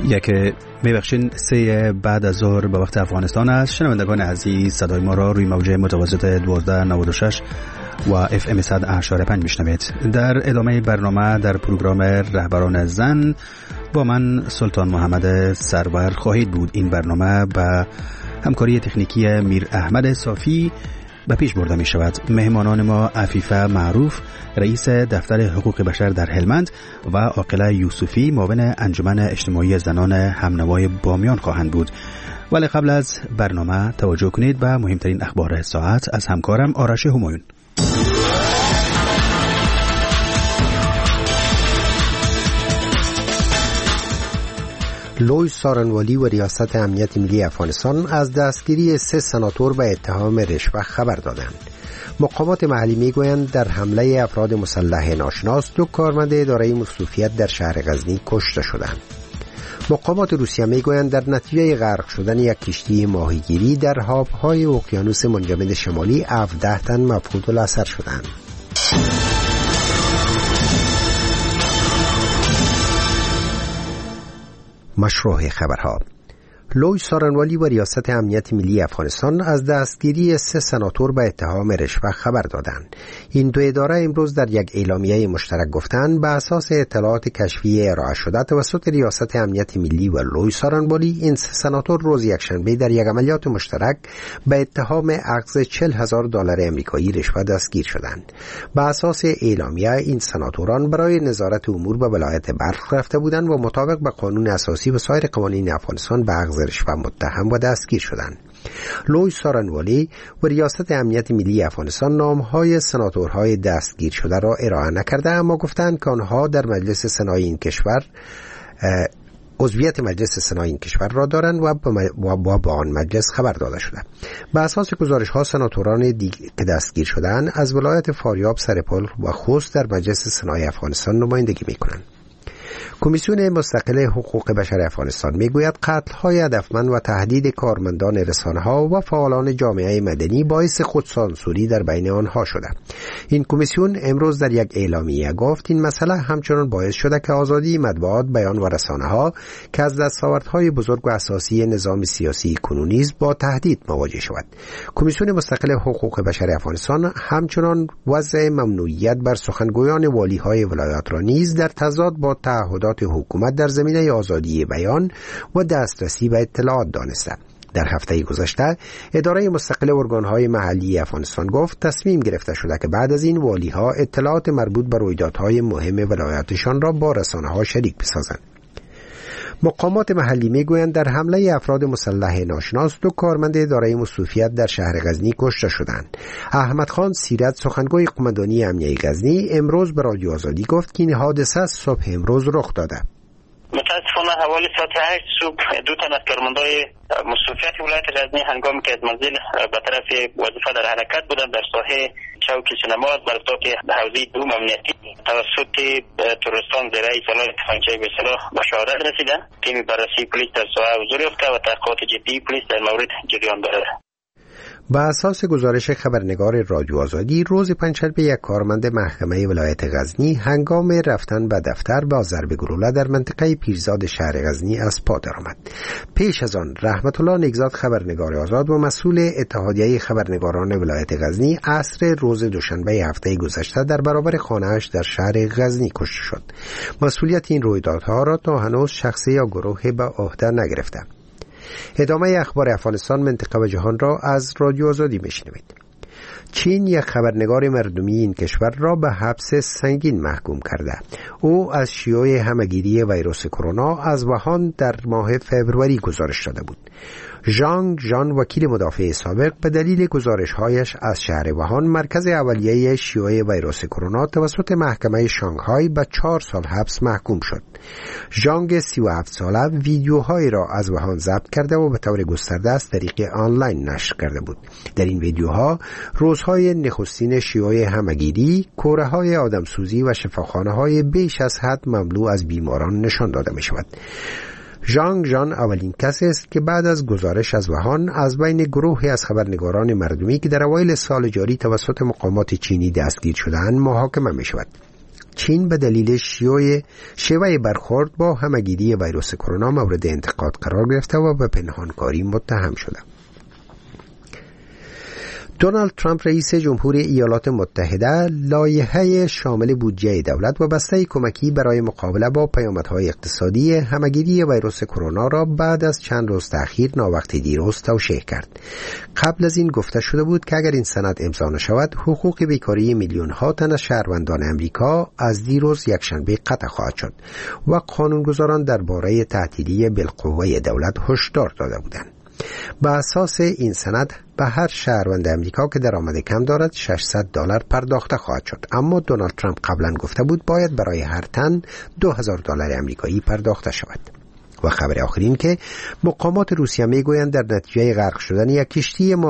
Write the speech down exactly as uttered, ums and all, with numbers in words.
یک میبخشین سه بعد از ظهر به وقت افغانستان است. شنوندگان عزیز، صدای ما را روی موج متوسط دوازده نود و شش و اف ام صد و هشتاد و پنج میشنوید. در ادامه برنامه در پروگرام رهبران زن با من سلطان محمد سرور خواهید بود. این برنامه به همکاری تکنیکی میر احمد صافی به پیش برده می شود. مهمانان ما عفیفه معروف، رئیس دفتر حقوق بشر در هلمند، و عاقله یوسفی، معاون انجمن اجتماعی زنان همنوای بامیان خواهند بود. ولی قبل از برنامه توجه کنید به مهمترین اخبار ساعت از همکارم آرش همایون. لوی سارنوالی و ریاست امنیت ملی افغانستان از دستگیری سه سناتور به اتهام رشوه خبر دادند. مقامات محلی میگویند در حمله افراد مسلح ناشناس دو کارمند اداره مصروفیت در شهر غزنی کشته شدند. مقامات روسیه میگویند در نتیجه غرق شدن یک کشتی ماهیگیری در آبهای اقیانوس منجمد شمالی هفده تن مفقود الاثر شدند. مشروع خبرها. لوی سارنوالی و ریاست امنیت ملی افغانستان از دستگیری سه سناتور به اتهام رشوه خبر دادند. این دو اداره امروز در یک اعلامیه مشترک گفتند به اساس اطلاعات کشفی ارائه شده توسط ریاست امنیت ملی و لوی سارنوالی، این سه سناتور روز یکشنبه در یک عملیات مشترک به اتهام اخذ چهل هزار دلار امریکایی رشوه دستگیر شدند. به اساس اعلامیه این سناتوران برای نظارت امور به ولایت بلخ رفته بودند و مطابق با قانون اساسی و سایر قوانین افغانستان به اخذ رشوه متهم و دستگیر شدند. لوی سارنوالی و ریاست امنیت ملی افغانستان نامهای سناتورهای دستگیر شده را ارائه نکرده، اما گفتند که آنها در مجلس سنای این کشور عضویت مجلس سنای این کشور را دارند و با با آن مجلس خبر داده شده. به اساس گزارش ها سناتوران دیگر که دستگیر شدند از ولایت فاریاب، سرپل و خوست در مجلس سنای افغانستان نمایندگی می‌کنند. کمیسیون مستقل حقوق بشر افغانستان میگوید قتل‌های هدفمند و تهدید کارمندان رسانه‌ها و فعالان جامعه مدنی باعث خودسانسوری در بین آنها شده. این کمیسیون امروز در یک اعلامیه گفت این مسئله همچنان باعث شده که آزادی مطبوعات، بیان و رسانه‌ها که از دستاوردهای بزرگ و اساسی نظام سیاسی کنونی است با تهدید مواجه شود. کمیسیون مستقل حقوق بشر افغانستان همچنان وضع ممنوعیت بر سخنگویان والی‌های ولایات را نیز در تضاد با تعهدات حکومت در زمینه آزادی بیان و دسترسی به اطلاعات دانسته. در هفته گذشته اداره مستقل ارگانهای محلی افغانستان گفت تصمیم گرفته شده که بعد از این والی‌ها اطلاعات مربوط به رویدادهای مهم ولایاتشان را با رسانه‌ها شریک بسازند. مقامات محلی میگویند در حمله افراد مسلح ناشناس دو کارمند اداره مصروفیت در شهر غزنی کشته شدند. احمد خان سیرت، سخنگوی قماندانی امنیه غزنی، امروز به رادیو آزادی گفت که این حادثه صبح امروز رخ داده. متاسفانه حوالی ساعت هشت صبح دو تن از کارمندای مصروفیت ولایت غزنی هنگامی که از منزل به طرف وظیفه در حرکت بودند در ساحه چوک سینما بر اطراف حوزه دوم امنیتی توسط تروریستان زیرای سلاح تفنگچی به سلاح به شهادت رسیدند. تیم بررسی پلیس در ساحه حضور یافته و تحقیقات جدی پلیس در مورد جریان دارد. با اساس گزارش خبرنگار رادیو آزادی، روز پنجشنبه یک کارمند محکمه ولایت غزنی هنگام رفتن به دفتر با ضرب گلوله در منطقه پیرزاد شهر غزنی از پا درآمد. پیش از آن رحمت الله نگزاد، خبرنگار آزاد و مسئول اتحادیه خبرنگاران ولایت غزنی، عصر روز دوشنبه هفته گذشته در برابر خانه‌اش در شهر غزنی کشته شد. مسئولیت این رویدادها را تا هنوز شخصی یا گروهی به عهده نگرفته. ادامه اخبار افغانستان، منطقه و جهان را از رادیو آزادی میشنوید. چین یک خبرنگار مردمی این کشور را به حبس سنگین محکوم کرده. او از شیوع همهگیری ویروس کرونا از ووهان در ماه فوریه گزارش داده بود. ژانگ ژان، وکیل مدافع سابق، به دلیل گزارش‌هایش از شهر ووهان، مرکز اولیه شیوع ویروس کرونا، توسط محکمه شانگهای به چهار سال حبس محکوم شد. ژانگ سی و هفت ساله ویدیوهایی را از ووهان ضبط کرده و به طور گسترده از طریق آنلاین نشر کرده بود. در این ویدیوها روزهای نخستین شیوع همهگیری، کوره‌های آدمسوزی و شفاخانه‌های بیش از حد مملو از بیماران نشان داده می‌شود. ژانگ ژان اولین کسی است که بعد از گزارش از ووهان از بین گروهی از خبرنگاران مردمی که در اوایل سال جاری توسط مقامات چینی دستگیر شدند محاکمه می شود. چین به دلیل شیوع شیوه برخورد با همه‌گیری ویروس کرونا مورد انتقاد قرار گرفته و به پنهانکاری متهم شده. دونالد ترامپ رئیس جمهور ایالات متحده لایحه شامل بودجه دولت و بسته کمکی برای مقابله با پیامدهای اقتصادی همه‌گیری ویروس کرونا را بعد از چند روز تأخیر ناوقت دیروز توشیح کرد. قبل از این گفته شده بود که اگر این سند امضا نشود، حقوق بیکاری میلیون ها تن از شهروندان امریکا از دیروز یکشنبه قطع خواهد شد و قانونگذاران درباره تعطیلی بالقوه دولت هشدار داده بودند. به اساس این سند به هر شهروند امریکا که درآمد کم دارد ششصد دلار پرداخته خواهد شد، اما دونالد ترامپ قبلا گفته بود باید برای هر تن دو هزار دلار امریکایی پرداخته شود. و خبر آخرین که مقامات روسیه میگویند در نتیجه غرق شدن یک کشتی